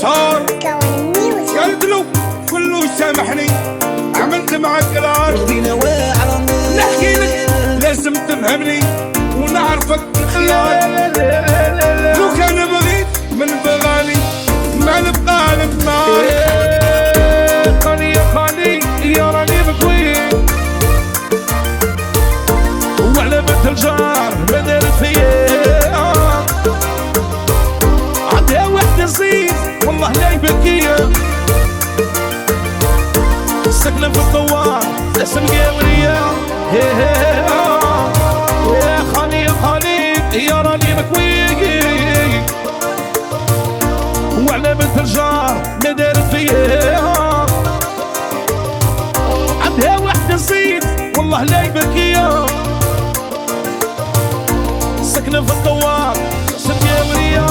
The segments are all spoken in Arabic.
صار قالت له كله سامحني عملت معك العار نحكي لك لازم تفهمني ونعرفك الخيار لو كان بغيت من بغالي ما نبقى لك خالي يا خالي يا راني بكوي وعلى بنت الجار ما دارت فيا عندها وحدة زين والله لا يبكيها ساكنة في الدوار اسم قاورية يا خالي يا خالي يا راني بكوي وعلى بنت الجار ما دارت فيها عندها وحدة زين والله لا يبكيها ساكنة في الدوار اسم قاورية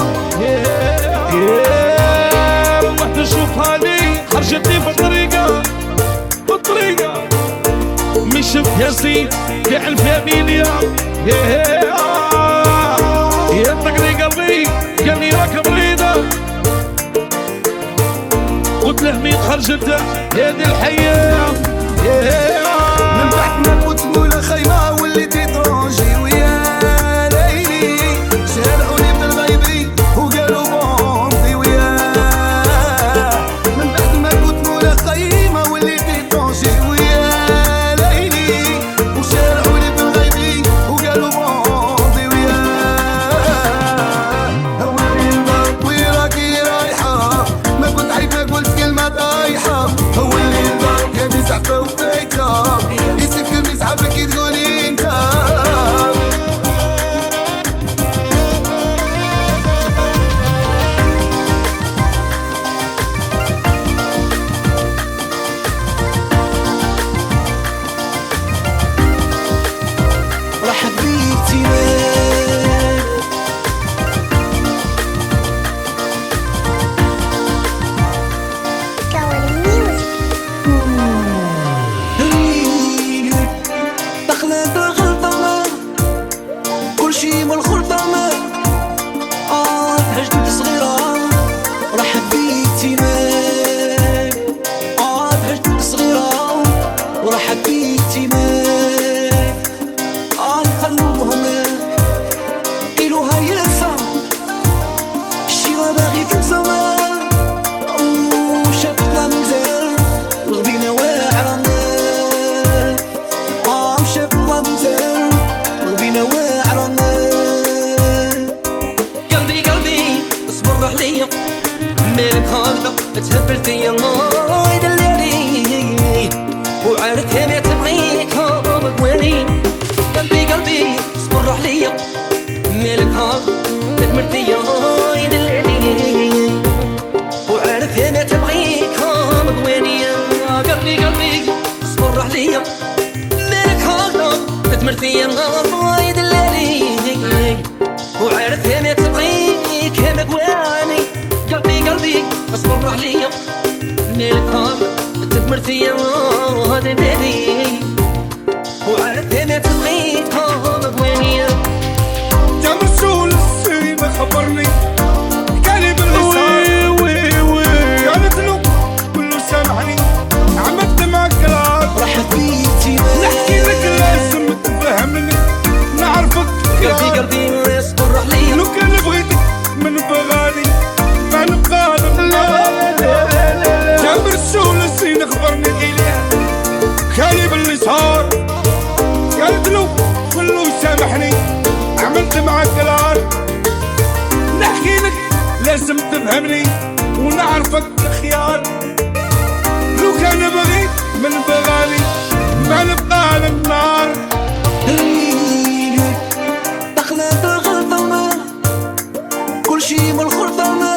والله تشوفها لي خرجتني في الطريقة مش شفتها زين كاع الفاميليا يا طقني قلبي قال لي راك مريضة قلت له مين خرجت هذه الحياة من بعد ما كنت مولا خيمة وليتي طونجي ويا ليلي شارعوني بالغيبي وقالوا بوندي ويا من بعد ما كنت مولا خيمة وليتي طونجي ويا ليلي وشارعوني بالغيبي وقالوا بوندي ويا هوني الباب وراكي رايحة ما كنت عيب ما قلت كلمة طايحة هوني الباب يا مسحبة وفايتة يسكر مسحبة كي تقولي انت راح بيتي دخلت الغلطة كل شي من الخلطة هجمت صغيرة راح بيتي هجمت صغيرة وراح بيتي خلوهم قيلوها يسا الشيرة باغي في الزمان وشافت مزال الغبينة واعرة شافت مزال الغبينة واعرة قلبي اصبر عليا مالك هاكدا تهبل فيا يدلالي وعارف انا تبغيك هابط ويني قلبي اصبر عليا مالك هاكدا تدمر فيا يدلالي وعارف انا تبغيك هابط ويني قلبي اصبر عليا مالك هاكدا تدمر فيا يدلالي وعارف انا تبغيك هابط ويني قلبي اصبر عليا مالك هاكدا تدمر فيا يدلالي وعارف انا تبغيك هابط ويني يا مرسول السيد خبرني قالي بالغصار قالت له كله سامحني عملت معك العار راح بيتي نحكي لك لازم تفهمني نعرفك قلبي اصبر عليا لو كان بغيتك من بغالي ما نبقى يا مرسول السيد خبرني قالي باللي صار قالت له كله سامحني عملت معك العار نحكي لك لازم تفهمني ونعرفك الخيار لو كان بغيت من بغالي ما نبقى للنار دخلت الغلطة كل شي من الخلطة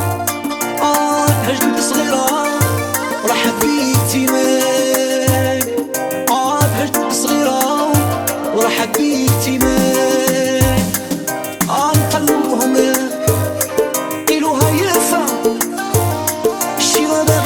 هجمت صغيرة راح بيتي هجمت صغيرة وراح بيتي خلوهم قيلوها يسا الشيرة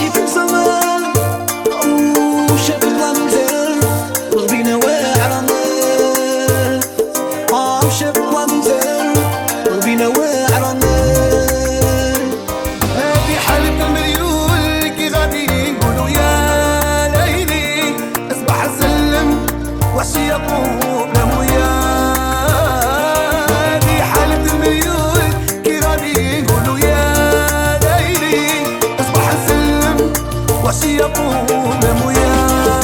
وعشية طول وياه.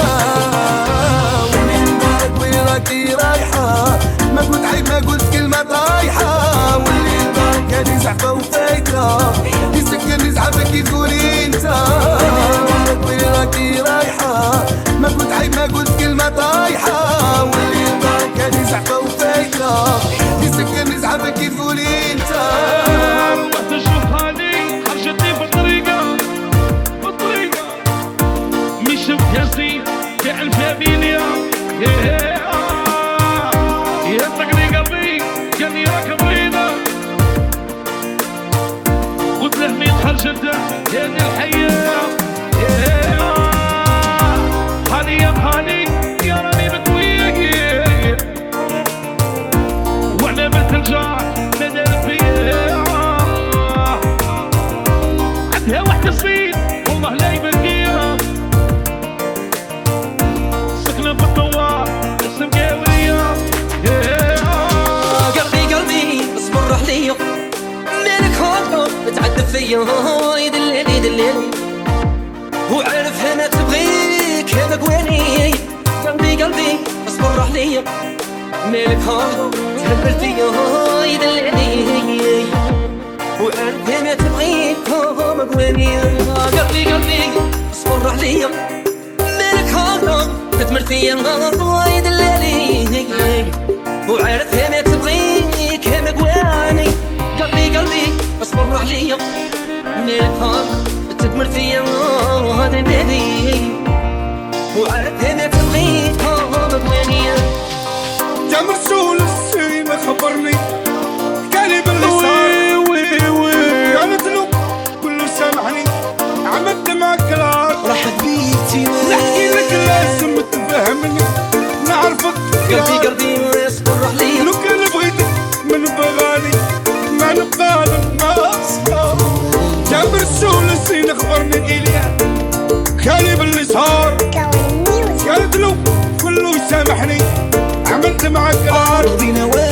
ومن بعد وين راكي رايحة ما قلت عيب ما قلت كلمة طايحة. واللي ضاق هادي زعفة وفايتة يسكرني زعفة كي تقولي انت. وين راكي رايحة ما قلت عيب ما قلت كلمة طايحة. واللي ضاق هادي زعفة وفايتة يسكرني زعفة كي تقولي انت. رحت اشوف هاني خرجتني بالطريقة مش بكاسي في الفاميليا. يا تقري قلبي كان راك مريضة قلت له مين خرجته هذه الحياة. هاني يا هاني يا راني بتويق وانا بترجع ندير فيا. عندها واحدة صيد والله لا يبكيها سكنة في الدوار اسم قاورية. قلبي اصبر عليا مالك هاكا بتعذب فيا. يدلي وعارف انا تبغيك هذا قواني. قلبي اصبر عليا مالك هاكا تهبل فيا. يدلي وعارف انا تبغيك هذا قواني. قلبي اصبر عليا مالك هاكا تتمر فيا. يدلي وعارف انا تبغيك هذا قواني. قلبي اصبر عليا مالك هاكا تدمر فيا. وهذا النادي وعارف انا تبغيك هذا قواني. يا مرسول السي ما خبرني كالي باللي صار. قالت له كله سامحني عملت معك العار. رحت بيتي نحكي لك لازم تفهمني نعرفك. قلبي اصبر عليا لو كان بغيتك من بغالي ما نبالك ما أصفر. يا مرسول السي خبرني إليا كالي باللي صار. قالت له كله سامحني عملت معك العار.